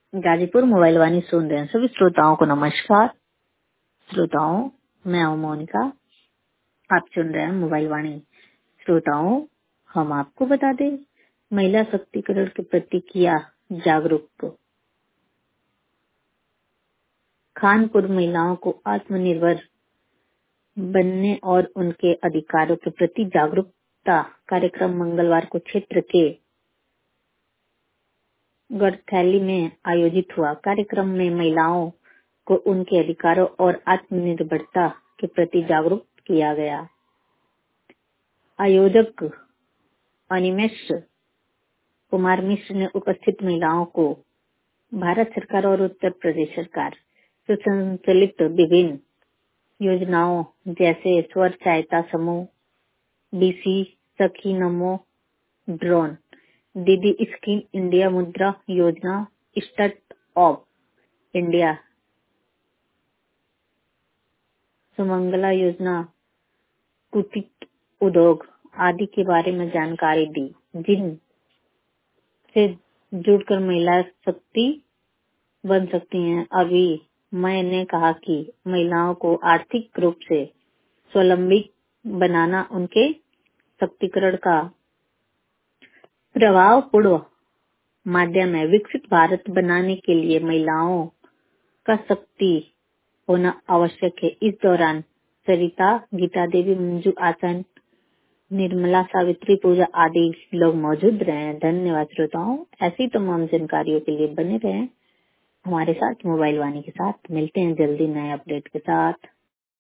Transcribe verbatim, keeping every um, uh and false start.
Ghazipur mobile वाणी सुन रहे हैं सभी श्रोताओं को नमस्कार। श्रोताओं, मैं हूं मोनिका, आप सुन रहे हैं मोबाइल वाणी। श्रोताओं, हम आपको बता दें, महिला शक्तिकरण के प्रति किया जागरूक। खानपुर महिलाओं को आत्मनिर्भर बनने और उनके अधिकारों के प्रति जागरूकता कार्यक्रम मंगलवार को क्षेत्र के गढ़थैली में आयोजित हुआ। कार्यक्रम में महिलाओं को उनके अधिकारों और आत्मनिर्भरता के प्रति जागरूक किया गया। आयोजक अनिमेश कुमार मिश्र ने उपस्थित महिलाओं को भारत सरकार और उत्तर प्रदेश सरकार से संचालित विभिन्न योजनाओं जैसे स्वर सहायता समूह, डीसी सखी, नमो ड्रोन, दीदी स्कीम, इंडिया मुद्रा योजना, स्टार्ट ऑफ इंडिया, सुमंगला योजना, कुटीर उद्योग आदि के बारे में जानकारी दी, जिन से जुड़कर महिला शक्ति बन सकती हैं। अभी मैंने कहा कि महिलाओं को आर्थिक रूप से स्वावलंबी बनाना उनके शक्तिकरण का प्रभावपूर्ण माध्यम है। विकसित भारत बनाने के लिए महिलाओं का शक्ति होना आवश्यक है। इस दौरान सरिता, गीता देवी, मंजू, आसन, निर्मला, सावित्री, पूजा आदि लोग मौजूद रहे। धन्यवाद श्रोताओं। ऐसी तमाम जानकारियों के लिए बने रहें हमारे साथ, मोबाइल वाणी के साथ। मिलते हैं जल्दी नए अपडेट के साथ।